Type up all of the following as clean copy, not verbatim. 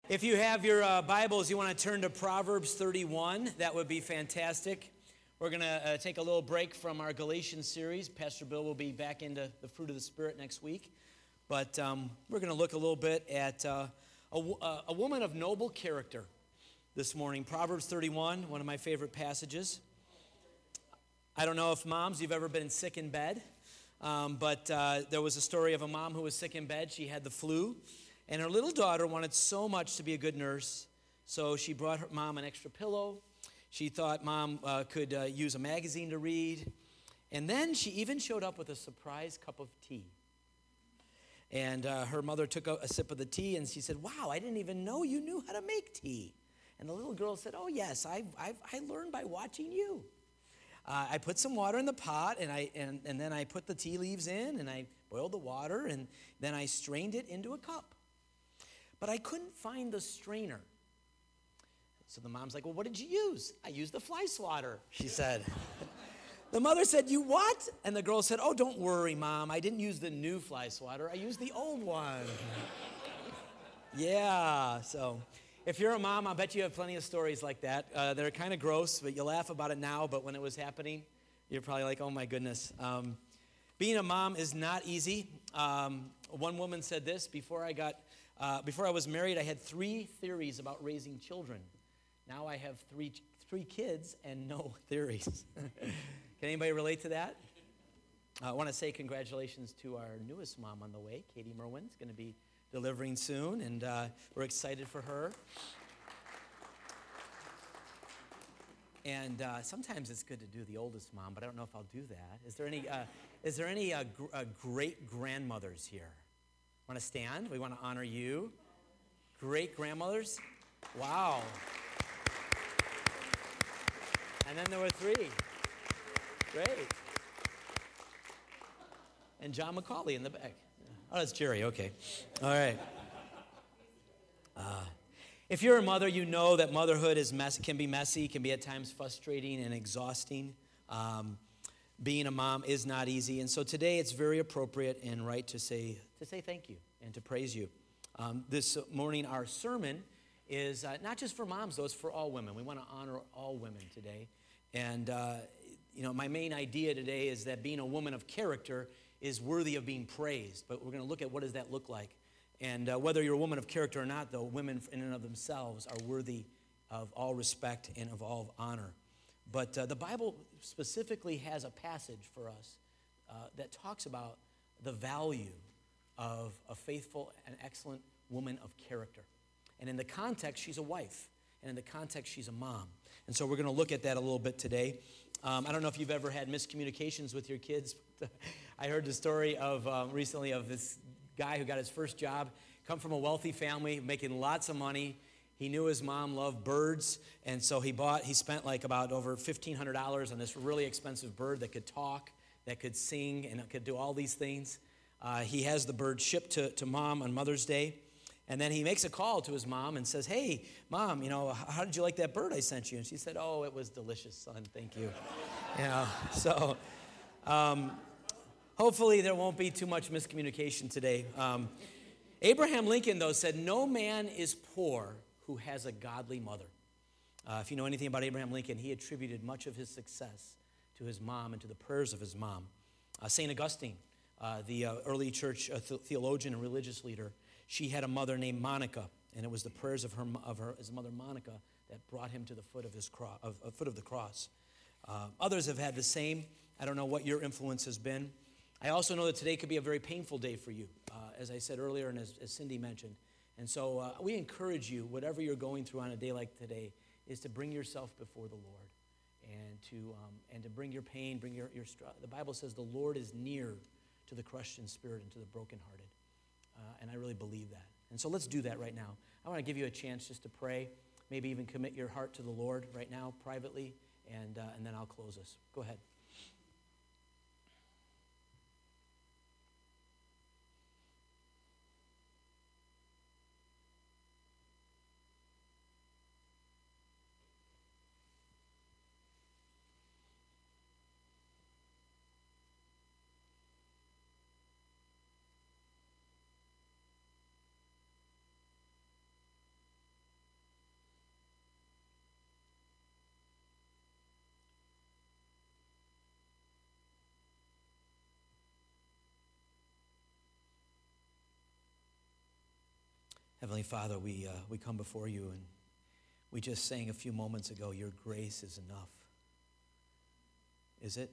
If you have your Bibles, you want to turn to Proverbs 31, that would be fantastic. We're going to take a little break from our Galatians series. Pastor Bill will be back into the fruit of the Spirit next week. But we're going to look a little bit at a woman of noble character this morning. Proverbs 31, one of my favorite passages. I don't know if moms, you've ever been sick in bed, but there was a story of a mom who was sick in bed. She had the flu. And her little daughter wanted so much to be a good nurse, so she brought her mom an extra pillow. She thought mom could use a magazine to read. And then she even showed up with a surprise cup of tea. And her mother took a sip of the tea, and she said, "Wow, I didn't even know you knew how to make tea." And the little girl said, "Oh, yes, I learned by watching you. I put some water in the pot, and then I put the tea leaves in, and I boiled the water, and then I strained it into a cup. But I couldn't find the strainer." So the mom's like, "Well, what did you use?" "I used the fly swatter," she said. The mother said, "You what?" And the girl said, "Oh, don't worry, Mom. I didn't use the new fly swatter. I used the old one." Yeah, so if you're a mom, I bet you have plenty of stories like that. They're kind of gross, but you laugh about it now. But when it was happening, you're probably like, "Oh, my goodness." Being a mom is not easy. One woman said this: before I was married, I had 3 theories about raising children. Now I have three kids and no theories. Can anybody relate to that? I want to say congratulations to our newest mom on the way. Katie Merwin's going to be delivering soon, and we're excited for her. And sometimes it's good to do the oldest mom, but I don't know if I'll do that. Is there any great-grandmothers here? Want to stand? We want to honor you. Great-grandmothers? Wow. And then there were 3. Great. And John McCauley in the back. Oh, that's Jerry. Okay. All right. If you're a mother, you know that motherhood can be messy, can be at times frustrating and exhausting. Being a mom is not easy. And so today it's very appropriate and right to say thank you and to praise you. This morning our sermon is not just for moms, though, it's for all women. We want to honor all women today. And, my main idea today is that being a woman of character is worthy of being praised. But we're going to look at what does that look like. And whether you're a woman of character or not, though, women in and of themselves are worthy of all respect and of all honor. But the Bible specifically has a passage for us that talks about the value of a faithful and excellent woman of character. And in the context, she's a wife. And in the context, she's a mom. And so we're going to look at that a little bit today. I don't know if you've ever had miscommunications with your kids. I heard the story of recently of this guy who got his first job, come from a wealthy family, making lots of money. He knew his mom loved birds, and so he spent like about over $1,500 on this really expensive bird that could talk, that could sing, and it could do all these things. He has the bird shipped to mom on Mother's Day, and then he makes a call to his mom and says, "Hey, Mom, how did you like that bird I sent you?" And she said, "Oh, it was delicious, son, thank you." So hopefully there won't be too much miscommunication today. Abraham Lincoln, though, said, "No man is poor who has a godly mother." If you know anything about Abraham Lincoln, he attributed much of his success to his mom and to the prayers of his mom. St. Augustine, the early church theologian and religious leader, she had a mother named Monica, and it was the prayers of his mother Monica that brought him to the foot of the cross. Others have had the same. I don't know what your influence has been. I also know that today could be a very painful day for you, as I said earlier and as Cindy mentioned. And so we encourage you, whatever you're going through on a day like today, is to bring yourself before the Lord and to bring your pain, bring your struggle. The Bible says the Lord is near to the crushed in spirit and to the brokenhearted. And I really believe that. And so let's do that right now. I want to give you a chance just to pray, maybe even commit your heart to the Lord right now privately, and then I'll close us. Go ahead. Heavenly Father, we come before you, and we just sang a few moments ago, your grace is enough. Is it?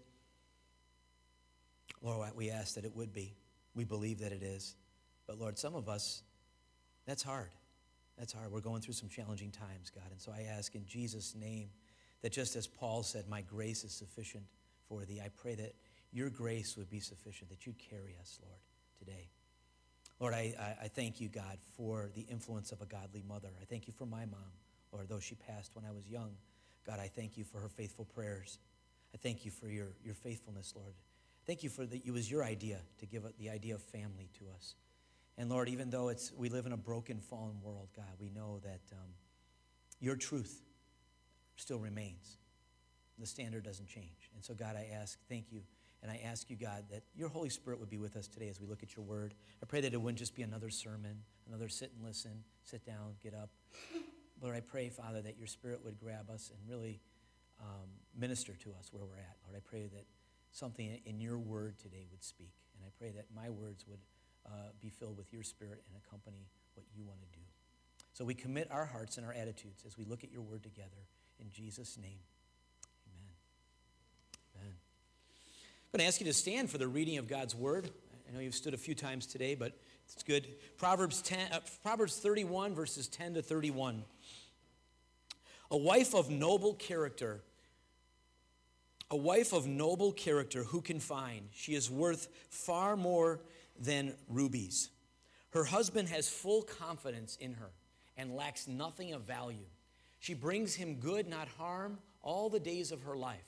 Lord, we ask that it would be. We believe that it is. But Lord, some of us, that's hard. That's hard. We're going through some challenging times, God. And so I ask in Jesus' name that just as Paul said, my grace is sufficient for thee, I pray that your grace would be sufficient, that you'd carry us, Lord, today. Lord, I thank you, God, for the influence of a godly mother. I thank you for my mom, Lord, though she passed when I was young. God, I thank you for her faithful prayers. I thank you for your faithfulness, Lord. Thank you for that it was your idea to give the idea of family to us. And Lord, even though we live in a broken, fallen world, God, we know that your truth still remains. The standard doesn't change. And so, God, thank you. And I ask you, God, that your Holy Spirit would be with us today as we look at your word. I pray that it wouldn't just be another sermon, another sit and listen, sit down, get up. Lord, I pray, Father, that your Spirit would grab us and really minister to us where we're at. Lord, I pray that something in your word today would speak. And I pray that my words would be filled with your Spirit and accompany what you want to do. So we commit our hearts and our attitudes as we look at your word together. In Jesus' name, amen. Amen. I'm going to ask you to stand for the reading of God's word. I know you've stood a few times today, but it's good. Proverbs 31, verses 10 to 31. A wife of noble character. A wife of noble character who can find? She is worth far more than rubies. Her husband has full confidence in her and lacks nothing of value. She brings him good, not harm, all the days of her life.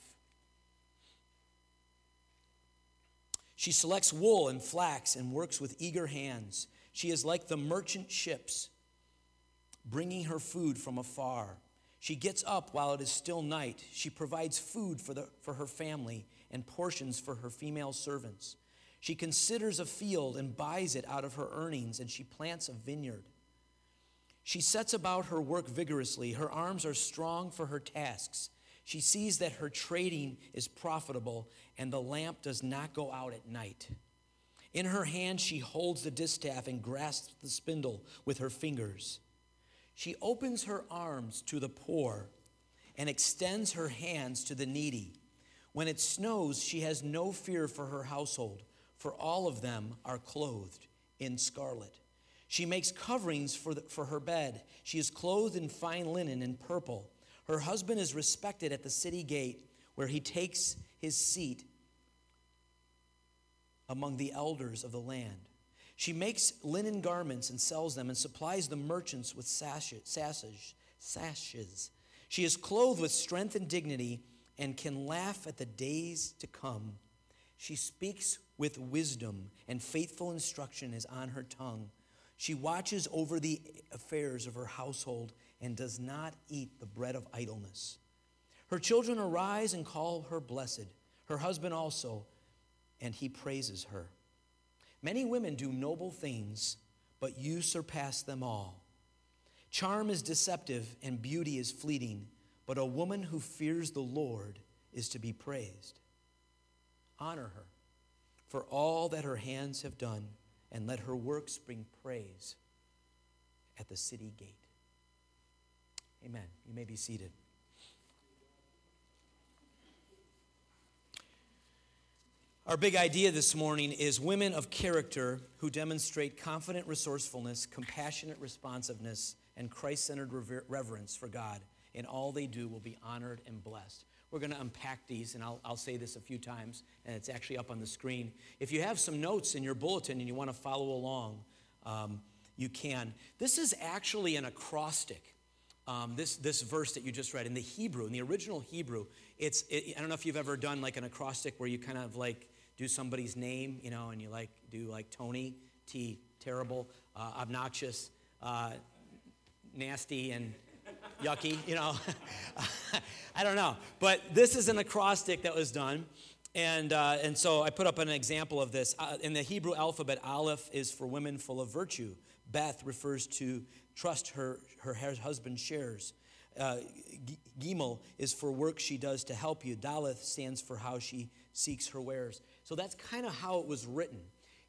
She selects wool and flax and works with eager hands. She is like the merchant ships, bringing her food from afar. She gets up while it is still night. She provides food for her family and portions for her female servants. She considers a field and buys it out of her earnings, and she plants a vineyard. She sets about her work vigorously. Her arms are strong for her tasks. She sees that her trading is profitable, and the lamp does not go out at night. In her hand she holds the distaff and grasps the spindle with her fingers. She opens her arms to the poor and extends her hands to the needy. When it snows, she has no fear for her household, for all of them are clothed in scarlet. She makes coverings for her bed. She is clothed in fine linen and purple. Her husband is respected at the city gate, where he takes his seat among the elders of the land. She makes linen garments and sells them and supplies the merchants with sashes. She is clothed with strength and dignity and can laugh at the days to come. She speaks with wisdom, and faithful instruction is on her tongue. She watches over the affairs of her household and does not eat the bread of idleness. Her children arise and call her blessed, her husband also, and he praises her. Many women do noble things, but you surpass them all. Charm is deceptive and beauty is fleeting, but a woman who fears the Lord is to be praised. Honor her for all that her hands have done, and let her works bring praise at the city gate. Amen. You may be seated. Our big idea this morning is women of character who demonstrate confident resourcefulness, compassionate responsiveness, and Christ-centered reverence for God. In all they do will be honored and blessed. We're going to unpack these, and I'll say this a few times, and it's actually up on the screen. If you have some notes in your bulletin and you want to follow along, you can. This is actually an acrostic. This verse that you just read in the Hebrew, in the original Hebrew, I don't know if you've ever done like an acrostic where you kind of like do somebody's name, and you like do like Tony, T, terrible, obnoxious, nasty, and yucky, I don't know. But this is an acrostic that was done. And so I put up an example of this. In the Hebrew alphabet, Aleph is for women full of virtue. Beth refers to trust her husband shares. Gimel is for work she does to help you. Daleth stands for how she seeks her wares. So that's kind of how it was written.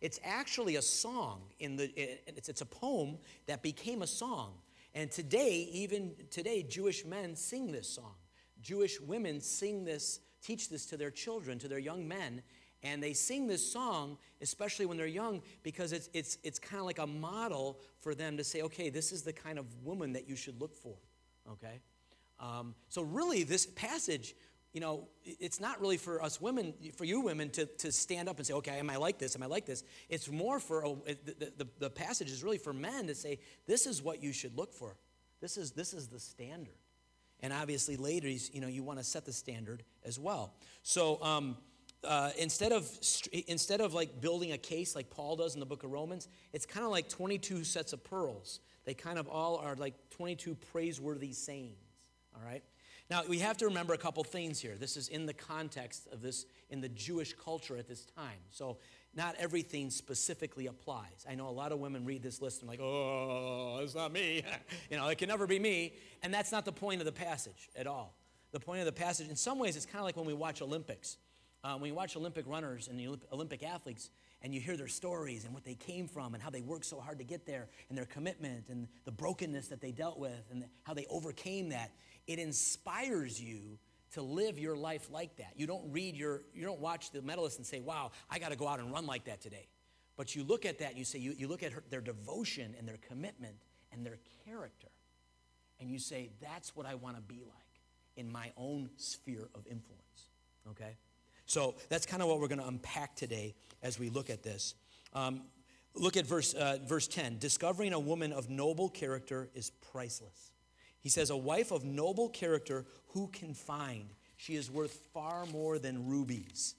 It's actually a song. It's a poem that became a song. And today, even today, Jewish men sing this song. Jewish women sing this, teach this to their children, to their young men. And they sing this song, especially when they're young, because it's kind of like a model for them to say, okay, this is the kind of woman that you should look for, okay? So really, this passage, it's not really for us women, for you women, to stand up and say, okay, am I like this? Am I like this? It's more for, the passage is really for men to say, this is what you should look for. This is the standard. And obviously, ladies, you want to set the standard as well. So, instead of like building a case like Paul does in the book of Romans, it's kind of like 22 sets of pearls. They kind of all are like 22 praiseworthy sayings, all right? Now, we have to remember a couple things here. This is in the context of this, in the Jewish culture at this time. So not everything specifically applies. I know a lot of women read this list and like, oh, it's not me. It can never be me. And that's not the point of the passage at all. The point of the passage, in some ways, it's kind of like when we watch Olympics. When you watch Olympic runners and the Olympic athletes, and you hear their stories and what they came from and how they worked so hard to get there and their commitment and the brokenness that they dealt with and how they overcame that, it inspires you to live your life like that. You don't watch the medalists and say, wow, I got to go out and run like that today. But you look at that and you say, you look at their devotion and their commitment and their character, and you say, that's what I want to be like in my own sphere of influence, okay? So that's kind of what we're going to unpack today as we look at this. Look at verse 10. Discovering a woman of noble character is priceless. He says, a wife of noble character who can find? She is worth far more than rubies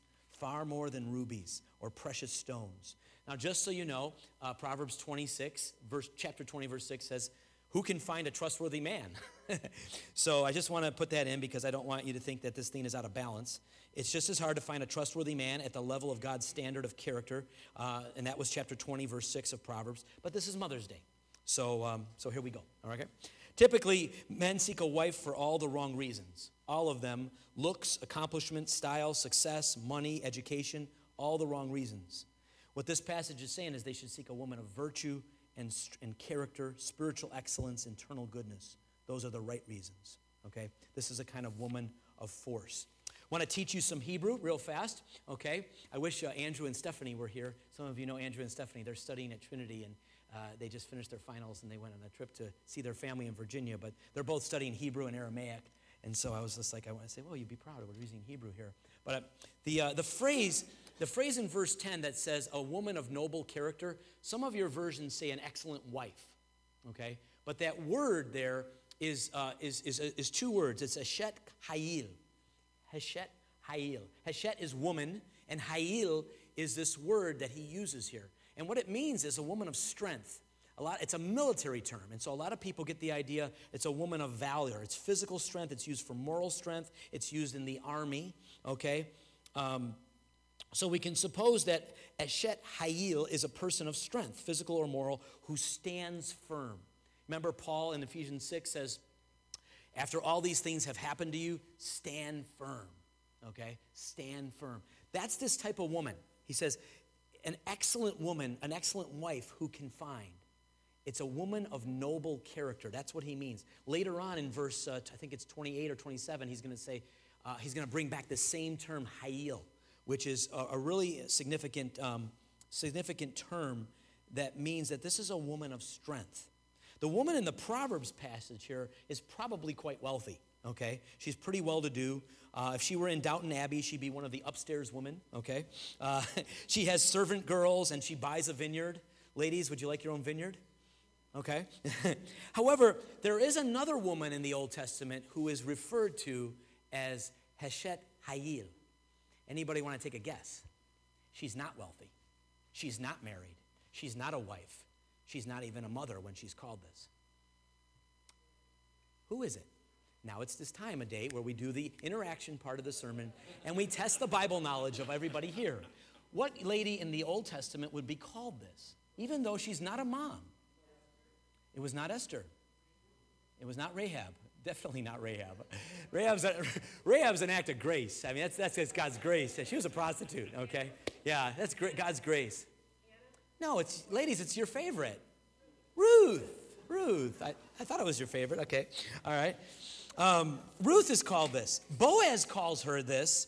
or precious stones. Now, just so you know, Proverbs 26, chapter 20, verse 6 says, who can find a trustworthy man? So I just want to put that in because I don't want you to think that this thing is out of balance. It's just as hard to find a trustworthy man at the level of God's standard of character, and that was chapter 20, verse 6 of Proverbs. But this is Mother's Day, so here we go. All right. Typically, men seek a wife for all the wrong reasons. All of them: looks, accomplishment, style, success, money, education, all the wrong reasons. What this passage is saying is they should seek a woman of virtue and character, spiritual excellence, internal goodness. Those are the right reasons, okay? This is a kind of woman of force. Want to teach you some Hebrew real fast, okay? I wish Andrew and Stephanie were here. Some of you know Andrew and Stephanie. They're studying at Trinity, and they just finished their finals, and they went on a trip to see their family in Virginia, but they're both studying Hebrew and Aramaic, and so I was just like, I want to say, well, you'd be proud of we're using Hebrew here. But the phrase in verse 10 that says, a woman of noble character, some of your versions say an excellent wife, okay? But that word there is two words. It's Heshet Hayil. Heshet Hayil. Heshet is woman, and Hayil is this word that he uses here. And what it means is a woman of strength. It's a military term, and so a lot of people get the idea it's a woman of valor. It's physical strength. It's used for moral strength. It's used in the army, okay? So we can suppose that Eshet Hayil is a person of strength, physical or moral, who stands firm. Remember, Paul in Ephesians 6 says, after all these things have happened to you, stand firm, okay? Stand firm. That's this type of woman. He says, an excellent woman, an excellent wife who can find. It's a woman of noble character. That's what he means. Later on in verse, I think it's 28 or 27, he's going to say, he's going to bring back the same term, Hayil, which is a really significant term that means that this is a woman of strength. The woman in the Proverbs passage here is probably quite wealthy, okay? She's pretty well-to-do. If she were in Downton Abbey, she'd be one of the upstairs women, okay? She has servant girls, and she buys a vineyard. Ladies, would you like your own vineyard? Okay? However, there is another woman in the Old Testament who is referred to as Heshet Hayil. Anybody want to take a guess? She's not wealthy. She's not married. She's not a wife. She's not even a mother when she's called this. Who is it? Now it's this time of day where we do the interaction part of the sermon and we test the Bible knowledge of everybody here. What lady in the Old Testament would be called this, even though she's not a mom? It was not Esther. It was not Rahab. Definitely not Rahab. Rahab's an act of grace. I mean, that's God's grace. She was a prostitute, okay? Yeah, that's God's grace. No, ladies, it's your favorite. Ruth. I thought it was your favorite. Okay. All right. Ruth is called this. Boaz calls her this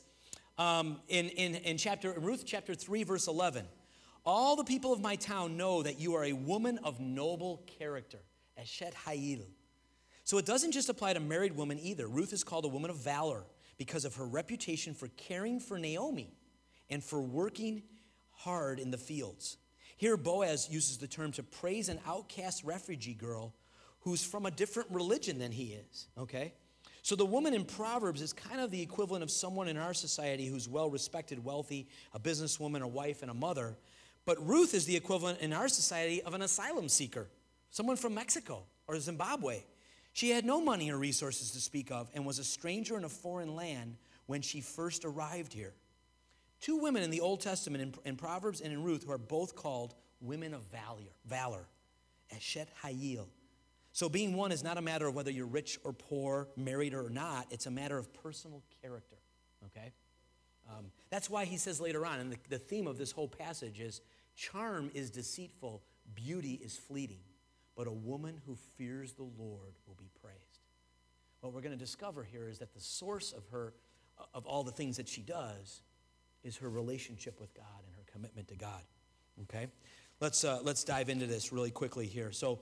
in Ruth chapter 3, verse 11. All the people of my town know that you are a woman of noble character. Eshet Hayil. So it doesn't just apply to married women either. Ruth is called a woman of valor because of her reputation for caring for Naomi and for working hard in the fields. Here, Boaz uses the term to praise an outcast refugee girl who's from a different religion than he is, okay? So the woman in Proverbs is kind of the equivalent of someone in our society who's well-respected, wealthy, a businesswoman, a wife, and a mother. But Ruth is the equivalent in our society of an asylum seeker, someone from Mexico or Zimbabwe. She had no money or resources to speak of and was a stranger in a foreign land when she first arrived here. Two women in the Old Testament, in Proverbs and in Ruth, who are both called women of valor. Eshet Hayil. So being one is not a matter of whether you're rich or poor, married or not. It's a matter of personal character, okay? That's why he says later on, and the theme of this whole passage is, charm is deceitful, beauty is fleeting, but a woman who fears the Lord will be praised. What we're going to discover here is that the source of all the things that she does is her relationship with God and her commitment to God, okay? Let's dive into this really quickly here. So,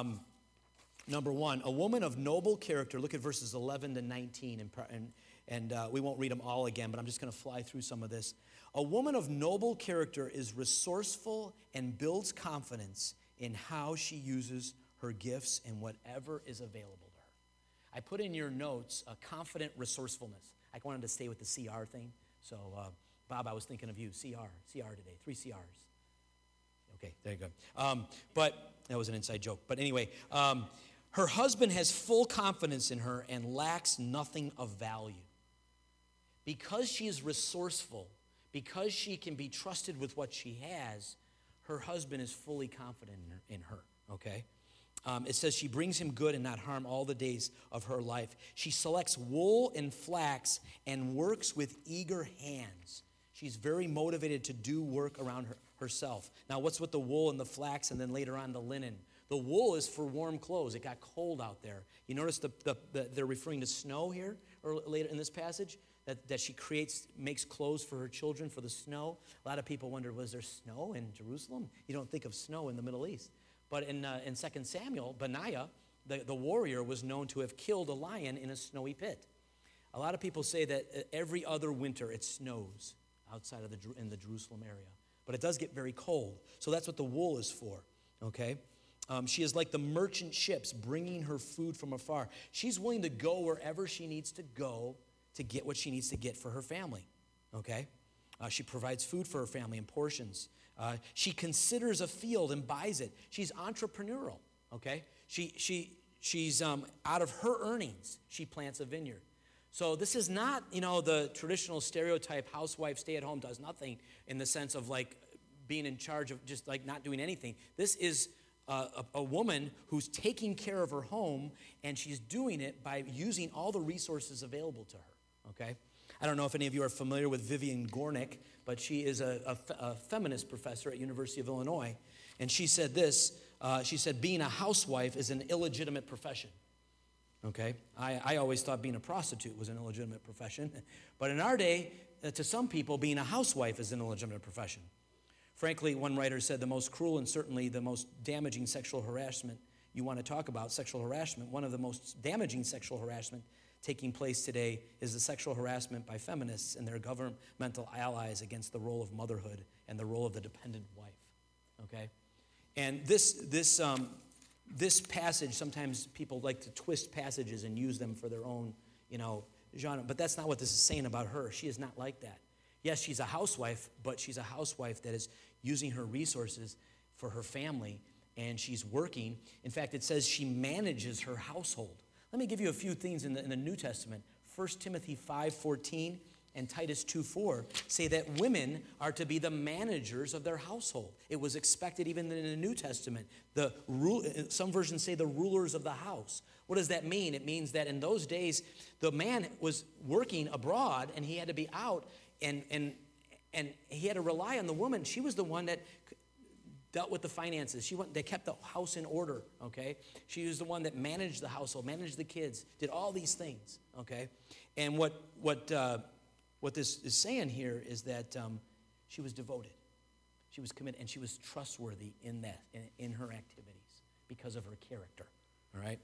number one, a woman of noble character. Look at verses 11 to 19, and we won't read them all again, but I'm just going to fly through some of this. A woman of noble character is resourceful and builds confidence in how she uses her gifts and whatever is available to her. I put in your notes a confident resourcefulness. I wanted to stay with the CR thing, so Bob, I was thinking of you. CR today, 3 CRs. Okay, there you go. But that was an inside joke. But anyway, her husband has full confidence in her and lacks nothing of value. Because she is resourceful, because she can be trusted with what she has, her husband is fully confident in her, okay? It says she brings him good and not harm all the days of her life. She selects wool and flax and works with eager hands. She's very motivated to do work around herself. Now, what's with the wool and the flax and then later on the linen? The wool is for warm clothes. It got cold out there. You notice they're referring to snow here or later in this passage, that she makes clothes for her children for the snow. A lot of people wonder, was there snow in Jerusalem? You don't think of snow in the Middle East. But in 2 Samuel, Benaiah, the warrior, was known to have killed a lion in a snowy pit. A lot of people say that every other winter it snows outside of in the Jerusalem area. But it does get very cold. So that's what the wool is for, okay? She is like the merchant ships bringing her food from afar. She's willing to go wherever she needs to go to get what she needs to get for her family, okay? She provides food for her family in portions. She considers a field and buys it. She's entrepreneurial, okay? She's out of her earnings, she plants a vineyard. So this is not, the traditional stereotype housewife, stay-at-home, does nothing in the sense of like being in charge of just like not doing anything. This is a woman who's taking care of her home, and she's doing it by using all the resources available to her, okay? I don't know if any of you are familiar with Vivian Gornick, but she is a feminist professor at University of Illinois, and she said this, she said, being a housewife is an illegitimate profession. Okay, I always thought being a prostitute was an illegitimate profession. But in our day, to some people, being a housewife is an illegitimate profession. Frankly, one writer said the most cruel and certainly the most damaging sexual harassment you want to talk about, sexual harassment, one of the most damaging sexual harassment taking place today is the sexual harassment by feminists and their governmental allies against the role of motherhood and the role of the dependent wife. Okay? And this passage, sometimes people like to twist passages and use them for their own, genre. But that's not what this is saying about her. She is not like that. Yes, she's a housewife, but she's a housewife that is using her resources for her family, and she's working. In fact, it says she manages her household. Let me give you a few things in the New Testament. 1 Timothy 5:14 and Titus 2:4 say that women are to be the managers of their household. It was expected even in the New Testament. Some versions say the rulers of the house. What does that mean? It means that in those days, the man was working abroad and he had to be out and he had to rely on the woman. She was the one that dealt with the finances. They kept the house in order, okay? She was the one that managed the household, managed the kids, did all these things, okay? And what this is saying here is that she was devoted. She was committed, and she was trustworthy in that, in her activities because of her character, all right?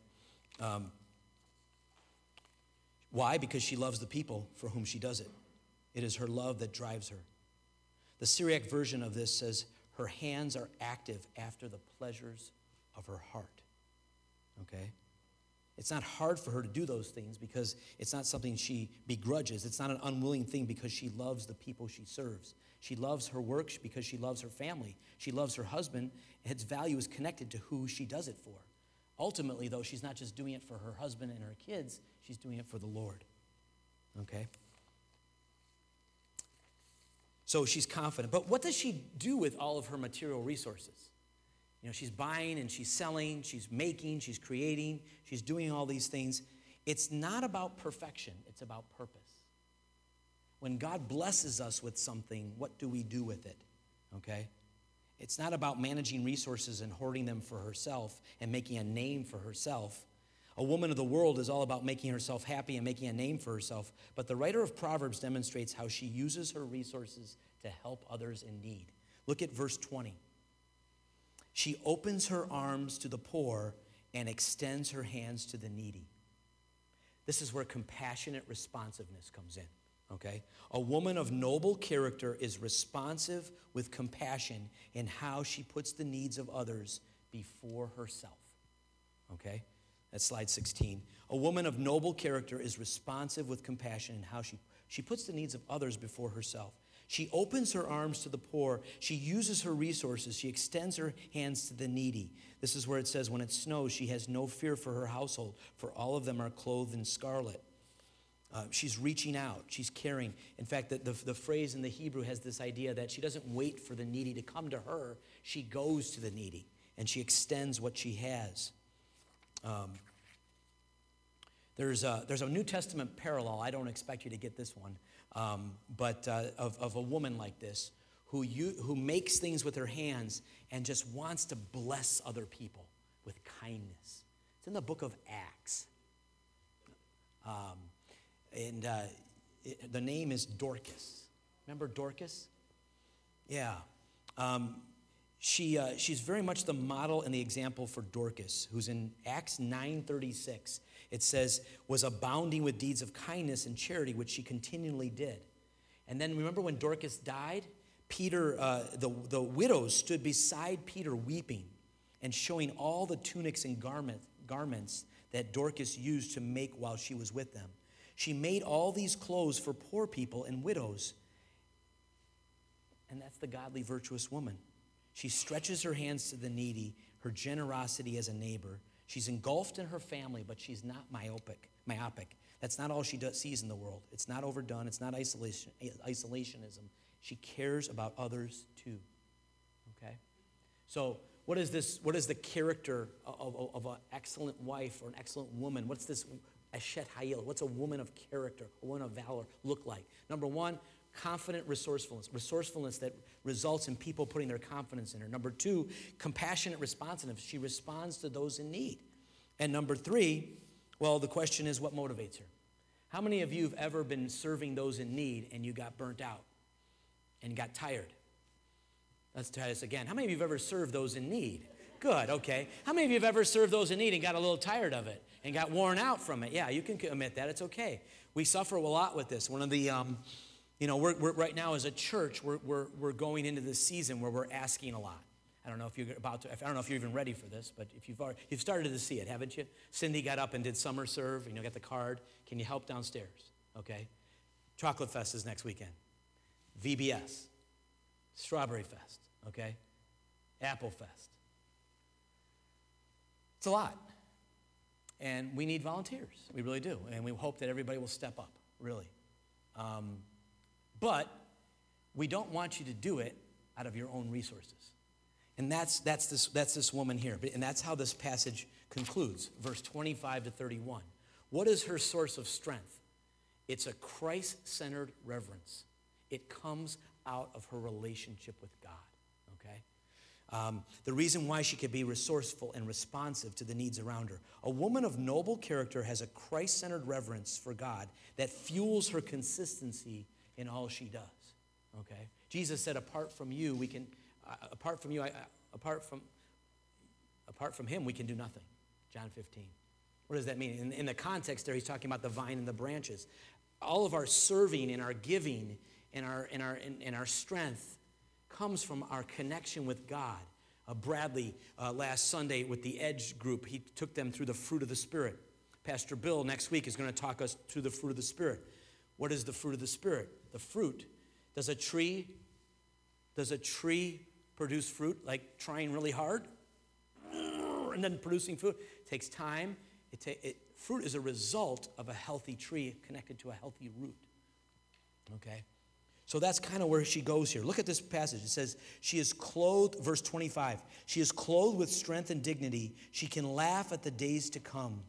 Why? Because she loves the people for whom she does it. It is her love that drives her. The Syriac version of this says, her hands are active after the pleasures of her heart, okay? It's not hard for her to do those things because it's not something she begrudges. It's not an unwilling thing because she loves the people she serves. She loves her work because she loves her family. She loves her husband. Its value is connected to who she does it for. Ultimately, though, she's not just doing it for her husband and her kids. She's doing it for the Lord, okay? So she's confident. But what does she do with all of her material resources? You know, she's buying and she's selling, she's making, she's creating, she's doing all these things. It's not about perfection, it's about purpose. When God blesses us with something, what do we do with it? Okay? It's not about managing resources and hoarding them for herself and making a name for herself. A woman of the world is all about making herself happy and making a name for herself. But the writer of Proverbs demonstrates how she uses her resources to help others in need. Look at verse 20. She opens her arms to the poor and extends her hands to the needy. This is where compassionate responsiveness comes in, okay? A woman of noble character is responsive with compassion in how she puts the needs of others before herself, okay? That's slide 16. A woman of noble character is responsive with compassion in how she puts the needs of others before herself. She opens her arms to the poor. She uses her resources. She extends her hands to the needy. This is where it says, when it snows, she has no fear for her household, for all of them are clothed in scarlet. She's reaching out. She's caring. In fact, the phrase in the Hebrew has this idea that she doesn't wait for the needy to come to her. She goes to the needy, and she extends what she has. There's a New Testament parallel. I don't expect you to get this one. But of a woman like this who makes things with her hands and just wants to bless other people with kindness. It's in the book of Acts. The name is Dorcas. Remember Dorcas? Yeah. She's very much the model and the example for Dorcas, who's in Acts 9:36. It says, was abounding with deeds of kindness and charity, which she continually did. And then remember when Dorcas died? Peter, the widows stood beside Peter weeping and showing all the tunics and garments that Dorcas used to make while she was with them. She made all these clothes for poor people and widows. And that's the godly, virtuous woman. She stretches her hands to the needy, her generosity as a neighbor. She's engulfed in her family, but she's not myopic. That's not all she sees in the world. It's not overdone. It's not isolationism. She cares about others too. Okay? So what is the character of an excellent wife or an excellent woman? What's this Eshet Hayil? What's a woman of character, a woman of valor look like? Number one, confident resourcefulness that results in people putting their confidence in her. Number two, compassionate responsiveness. She responds to those in need. And number three, well, the question is, what motivates her? How many of you have ever been serving those in need and you got burnt out and got tired? Let's try this again. How many of you have ever served those in need? Good, okay. How many of you have ever served those in need and got a little tired of it and got worn out from it? Yeah, you can admit that. It's okay. We suffer a lot with this. One of the... we're right now as a church, we're going into this season where we're asking a lot. I don't know if you're even ready for this, but if you've started to see it, haven't you? Cindy got up and did summer serve. Got the card. Can you help downstairs? Okay. Chocolate Fest is next weekend. VBS, Strawberry Fest. Okay. Apple Fest. It's a lot, and we need volunteers. We really do, and we hope that everybody will step up. Really. But we don't want you to do it out of your own resources. And that's this woman here. And that's how this passage concludes, verse 25 to 31. What is her source of strength? It's a Christ-centered reverence. It comes out of her relationship with God, okay? The reason why she could be resourceful and responsive to the needs around her. A woman of noble character has a Christ-centered reverence for God that fuels her consistency in all she does. Okay? Jesus said, apart from you, we can, apart from him, we can do nothing. John 15. What does that mean? In the context there, he's talking about the vine and the branches. All of our serving and our giving and our strength comes from our connection with God. Bradley, last Sunday with the Edge group, he took them through the fruit of the Spirit. Pastor Bill next week is going to talk us through the fruit of the Spirit. What is the fruit of the Spirit? The fruit. Does a tree produce fruit like trying really hard and then producing fruit? It takes time. Fruit is a result of a healthy tree connected to a healthy root. Okay? So that's kind of where she goes here. Look at this passage. It says, she is clothed, verse 25, she is clothed with strength and dignity. She can laugh at the days to come.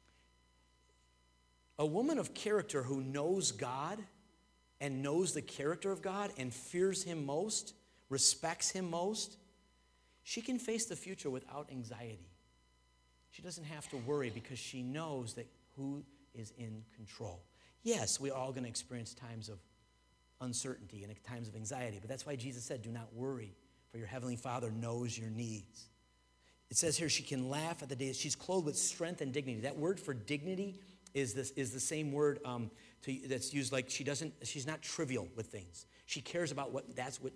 A woman of character who knows God and knows the character of God and fears him most, respects him most, she can face the future without anxiety. She doesn't have to worry because she knows that who is in control. Yes, we're all going to experience times of uncertainty and times of anxiety, but that's why Jesus said, do not worry, for your heavenly Father knows your needs. It says here she can laugh at the days. She's clothed with strength and dignity. That word for dignity is the same word that's used like she's not trivial with things. She cares about what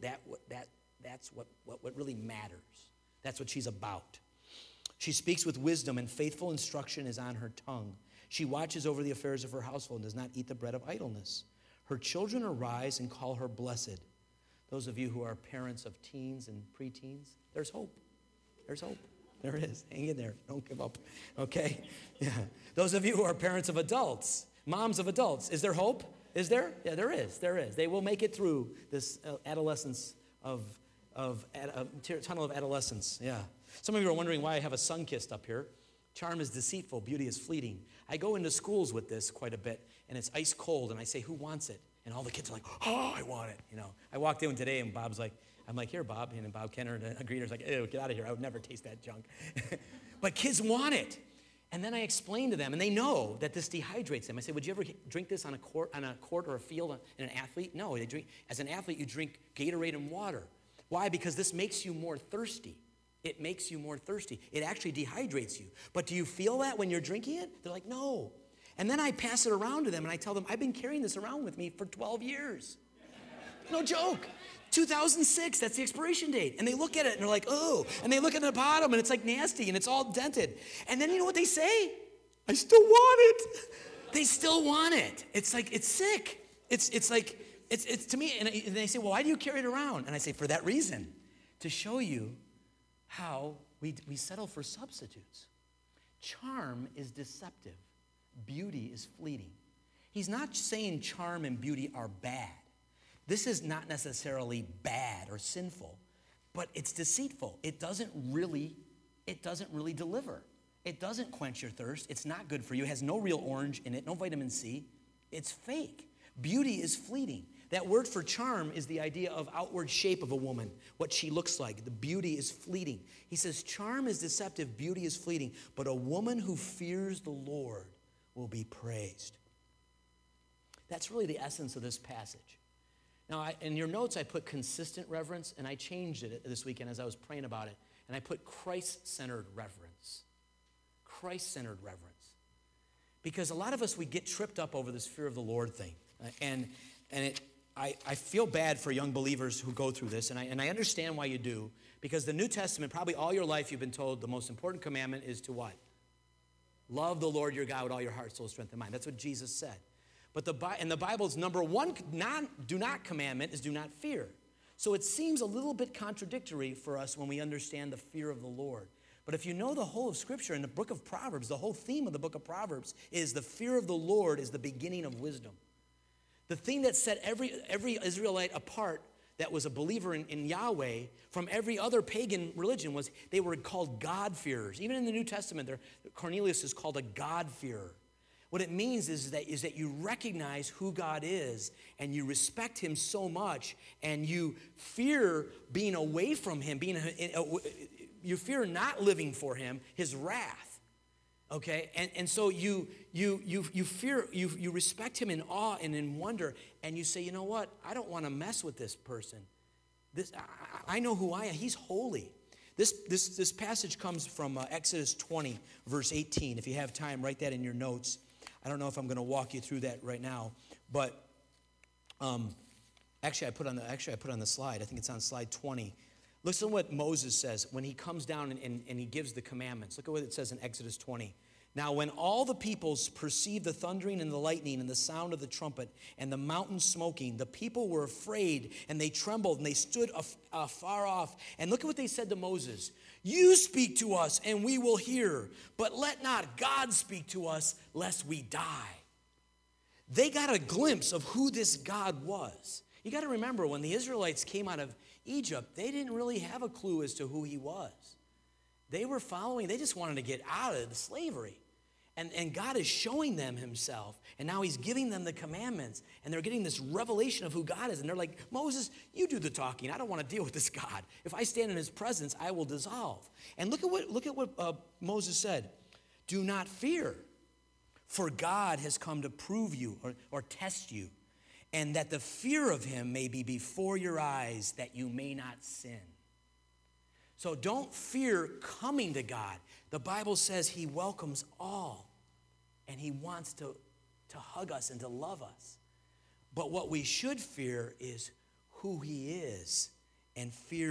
really matters. That's what she's about. She speaks with wisdom, and faithful instruction is on her tongue. She watches over the affairs of her household and does not eat the bread of idleness. Her children arise and call her blessed. Those of you who are parents of teens and preteens, there's hope. There's hope. There is. Hang in there. Don't give up. Okay? Yeah. Those of you who are parents of adults, moms of adults, is there hope? Is there? Yeah, there is. There is. They will make it through this adolescence tunnel of adolescence. Yeah. Some of you are wondering why I have a sun-kissed up here. Charm is deceitful, beauty is fleeting. I go into schools with this quite a bit, and it's ice cold, and I say, who wants it? And all the kids are like, oh, I want it. You know, I walked in today, and Bob's like, I'm like, here, Bob. And Bob Kenner, a greeter's like, ew, get out of here. I would never taste that junk. But kids want it. And then I explain to them, and they know that this dehydrates them. I say, would you ever drink this on a court or a field in an athlete? No, they drink. As an athlete, you drink Gatorade and water. Why? Because this makes you more thirsty. It makes you more thirsty. It actually dehydrates you. But do you feel that when you're drinking it? They're like, no. And then I pass it around to them, and I tell them, I've been carrying this around with me for 12 years. No joke. 2006, that's the expiration date. And they look at it, and they're like, oh. And they look at the bottom, and it's like nasty, and it's all dented. And then you know what they say? I still want it. They still want it. It's like, it's sick. It's to me, and they say, well, why do you carry it around? And I say, for that reason, to show you how we settle for substitutes. Charm is deceptive. Beauty is fleeting. He's not saying charm and beauty are bad. This is not necessarily bad or sinful, but it's deceitful. It doesn't really deliver. It doesn't quench your thirst. It's not good for you. It has no real orange in it, no vitamin C. It's fake. Beauty is fleeting. That word for charm is the idea of outward shape of a woman, what she looks like. The beauty is fleeting. He says, charm is deceptive, beauty is fleeting, but a woman who fears the Lord will be praised. That's really the essence of this passage. Now, in your notes, I put consistent reverence, and I changed it this weekend as I was praying about it, and I put Christ-centered reverence. Christ-centered reverence. Because a lot of us, we get tripped up over this fear of the Lord thing. I feel bad for young believers who go through this, and I understand why you do, because the New Testament, probably all your life you've been told the most important commandment is to what? Love the Lord your God with all your heart, soul, strength, and mind. That's what Jesus said. But the Bible's number one do not commandment is do not fear. So it seems a little bit contradictory for us when we understand the fear of the Lord. But if you know the whole of Scripture in the book of Proverbs, the whole theme of the book of Proverbs is the fear of the Lord is the beginning of wisdom. The thing that set every Israelite apart that was a believer in Yahweh from every other pagan religion was they were called God-fearers. Even in the New Testament, Cornelius is called a God-fearer. What it means is that you recognize who God is and you respect him so much and you fear being away from him, you fear not living for him, his wrath. Okay? And so you fear, you respect him in awe and in wonder, and you say, you know what? I don't want to mess with this person. I know who I am. He's holy. This passage comes from Exodus 20, verse 18. If you have time, write that in your notes. I don't know if I'm going to walk you through that right now, but actually I put on the slide. I think it's on slide 20. Listen to what Moses says when he comes down and he gives the commandments. Look at what it says in Exodus 20. Now, when all the peoples perceived the thundering and the lightning and the sound of the trumpet and the mountain smoking, the people were afraid and they trembled and they stood afar off. And look at what they said to Moses. You speak to us and we will hear, but let not God speak to us lest we die. They got a glimpse of who this God was. You got to remember, when the Israelites came out of Egypt, they didn't really have a clue as to who he was. They were following, they just wanted to get out of the slavery. And God is showing them himself. And now he's giving them the commandments. And they're getting this revelation of who God is. And they're like, Moses, you do the talking. I don't want to deal with this God. If I stand in his presence, I will dissolve. And look at what Moses said. Do not fear, for God has come to prove you or test you. And that the fear of him may be before your eyes, that you may not sin. So don't fear coming to God. The Bible says he welcomes all, and he wants to hug us and to love us. But what we should fear is who he is, and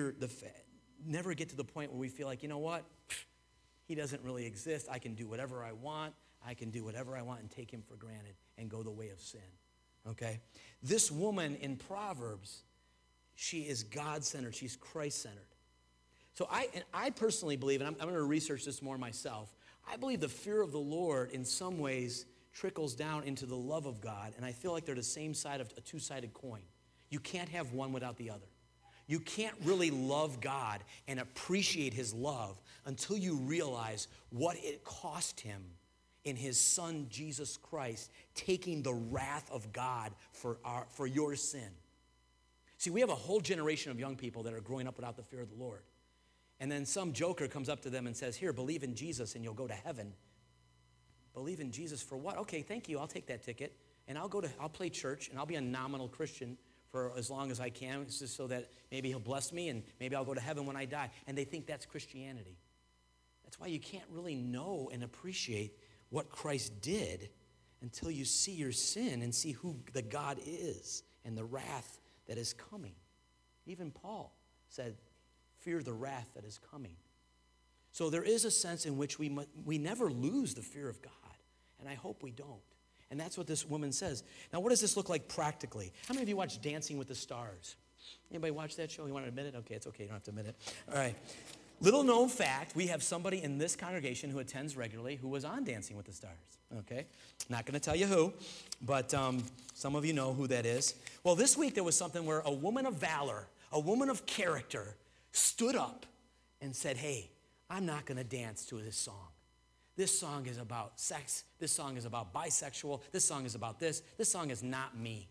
never get to the point where we feel like, you know what? He doesn't really exist. I can do whatever I want. I can do whatever I want and take him for granted and go the way of sin. Okay? This woman in Proverbs, she is God-centered. She's Christ-centered. So I personally believe, and I'm going to research this more myself, I believe the fear of the Lord in some ways trickles down into the love of God, and I feel like they're the same side of a two-sided coin. You can't have one without the other. You can't really love God and appreciate his love until you realize what it cost him in his son Jesus Christ taking the wrath of God for your sin. See, we have a whole generation of young people that are growing up without the fear of the Lord. And then some joker comes up to them and says, here, believe in Jesus and you'll go to heaven. Believe in Jesus for what? Okay, thank you. I'll take that ticket. And I'll play church and I'll be a nominal Christian for as long as I can, just so that maybe he'll bless me and maybe I'll go to heaven when I die. And they think that's Christianity. That's why you can't really know and appreciate what Christ did until you see your sin and see who the God is and the wrath that is coming. Even Paul said, fear the wrath that is coming. So there is a sense in which we never lose the fear of God, and I hope we don't. And that's what this woman says. Now, what does this look like practically? How many of you watch Dancing with the Stars? Anybody watch that show? You want to admit it? Okay, it's okay. You don't have to admit it. All right. Little known fact, we have somebody in this congregation who attends regularly who was on Dancing with the Stars. Okay? Not going to tell you who, but some of you know who that is. Well, this week there was something where a woman of valor, a woman of character, stood up and said, hey, I'm not going to dance to this song. This song is about sex. This song is about bisexual. This song is about this. This song is not me.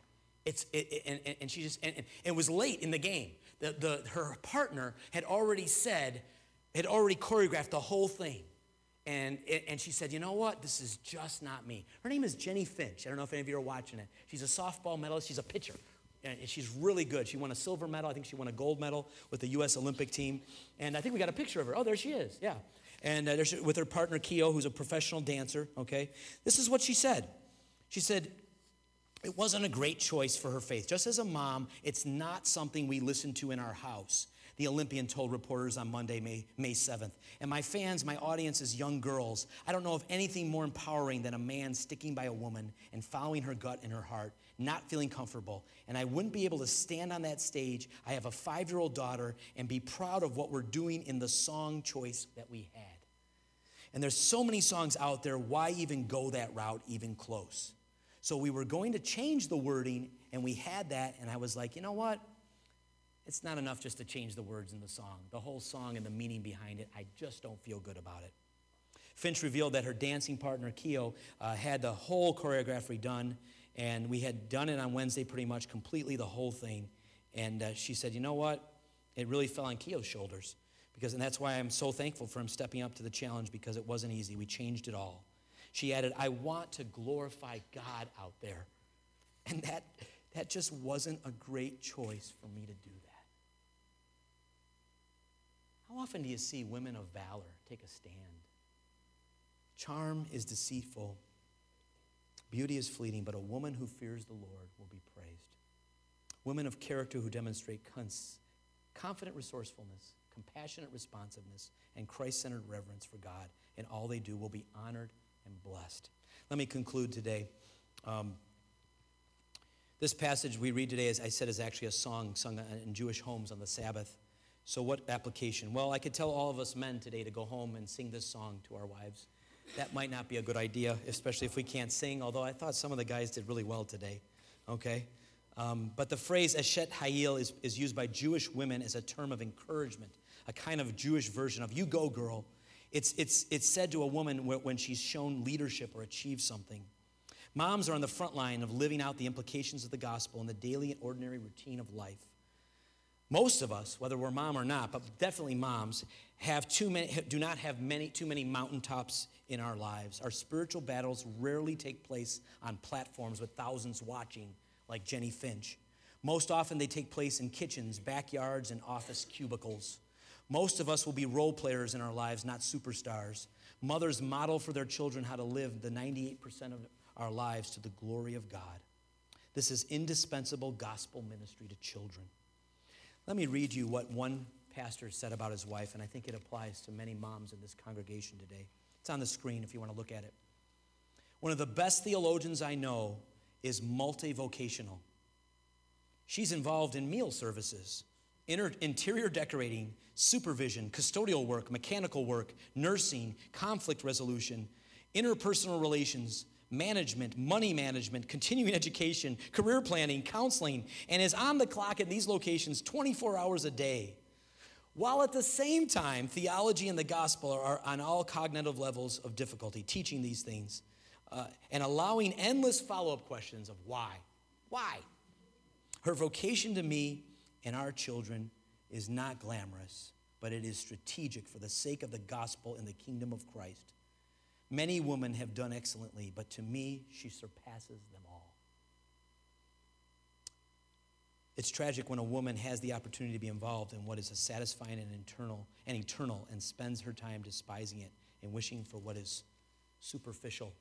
And she just, and it was late in the game. Her partner had already choreographed the whole thing. And she said, you know what? This is just not me. Her name is Jenny Finch. I don't know if any of you are watching it. She's a softball medalist. She's a pitcher. And she's really good. She won a silver medal. I think she won a gold medal with the U.S. Olympic team. And I think we got a picture of her. Oh, there she is. Yeah. And with her partner, Keo, who's a professional dancer. Okay. This is what she said. She said, it wasn't a great choice for her faith. Just as a mom, it's not something we listen to in our house. The Olympian told reporters on Monday, May 7th. And my fans, my audience is young girls. I don't know of anything more empowering than a man sticking by a woman and following her gut and her heart, not feeling comfortable. And I wouldn't be able to stand on that stage. I have a 5-year-old daughter and be proud of what we're doing in the song choice that we had. And there's so many songs out there. Why even go that route even close? So we were going to change the wording, and we had that. And I was like, you know what? It's not enough just to change the words in the song. The whole song and the meaning behind it, I just don't feel good about it. Finch revealed that her dancing partner, Keo, had the whole choreography done, and we had done it on Wednesday pretty much completely, the whole thing. And she said, you know what? It really fell on Keo's shoulders. And that's why I'm so thankful for him stepping up to the challenge, because it wasn't easy. We changed it all. She added, I want to glorify God out there. And that just wasn't a great choice for me to do that. How often do you see women of valor take a stand? Charm is deceitful. Beauty is fleeting, but a woman who fears the Lord will be praised. Women of character who demonstrate confident resourcefulness, compassionate responsiveness, and Christ-centered reverence for God in all they do will be honored and blessed. Let me conclude today. This passage we read today, as I said, is actually a song sung in Jewish homes on the Sabbath. So what application? Well, I could tell all of us men today to go home and sing this song to our wives. That might not be a good idea, especially if we can't sing, although I thought some of the guys did really well today, okay? But the phrase Eshet Hayil is used by Jewish women as a term of encouragement, a kind of Jewish version of, you go, girl. It's said to a woman when she's shown leadership or achieved something. Moms are on the front line of living out the implications of the gospel in the daily and ordinary routine of life. Most of us, whether we're mom or not, but definitely moms, do not have too many mountaintops in our lives. Our spiritual battles rarely take place on platforms with thousands watching, like Jenny Finch. Most often they take place in kitchens, backyards, and office cubicles. Most of us will be role players in our lives, not superstars. Mothers model for their children how to live the 98% of our lives to the glory of God. This is indispensable gospel ministry to children. Let me read you what one pastor said about his wife, and I think it applies to many moms in this congregation today. It's on the screen if you want to look at it. One of the best theologians I know is multivocational. She's involved in meal services, interior decorating, supervision, custodial work, mechanical work, nursing, conflict resolution, interpersonal relations, management, money management, continuing education, career planning, counseling, and is on the clock at these locations 24 hours a day. While at the same time, theology and the gospel are on all cognitive levels of difficulty, teaching these things, and allowing endless follow-up questions of why? Why? Her vocation to me and our children is not glamorous, but it is strategic for the sake of the gospel and the kingdom of Christ. Many women have done excellently, but to me, she surpasses them all. It's tragic when a woman has the opportunity to be involved in what is a satisfying and eternal and spends her time despising it and wishing for what is superficial.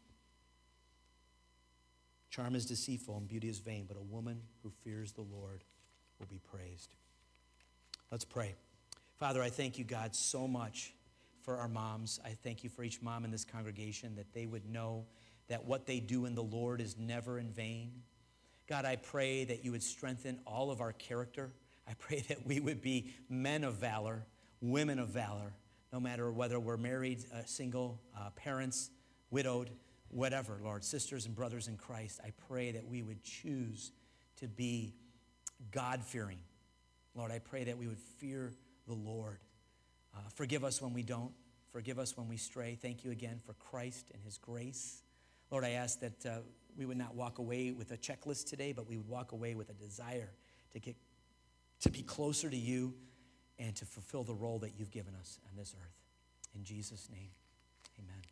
Charm is deceitful and beauty is vain, but a woman who fears the Lord will be praised. Let's pray. Father, I thank you, God, so much for our moms. I thank you for each mom in this congregation, that they would know that what they do in the Lord is never in vain. God, I pray that you would strengthen all of our character. I pray that we would be men of valor, women of valor, no matter whether we're married, single, parents, widowed, whatever, Lord, sisters and brothers in Christ. I pray that we would choose to be God-fearing. Lord, I pray that we would fear the Lord. Forgive us when we don't. Forgive us when we stray. Thank you again for Christ and his grace. Lord, I ask that we would not walk away with a checklist today, but we would walk away with a desire to be closer to you and to fulfill the role that you've given us on this earth. In Jesus' name, amen.